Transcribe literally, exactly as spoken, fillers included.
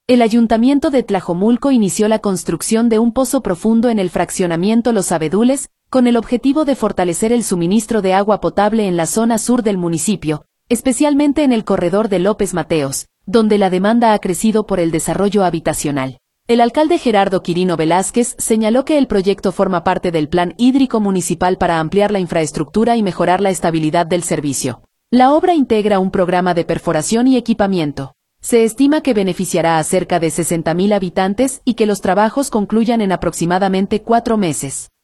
El Ayuntamiento de Tlajomulco inició la construcción de un pozo profundo en el fraccionamiento Los Abedules, con el objetivo de fortalecer el suministro de agua potable en la zona sur del municipio, especialmente en el corredor de López Mateos, donde la demanda ha crecido por el desarrollo habitacional. El alcalde Gerardo Quirino Velázquez señaló que el proyecto forma parte del Plan Hídrico Municipal para ampliar la infraestructura y mejorar la estabilidad del servicio. La obra integra un programa de perforación y equipamiento. Se estima que beneficiará a cerca de sesenta mil habitantes y que los trabajos concluyan en aproximadamente cuatro meses.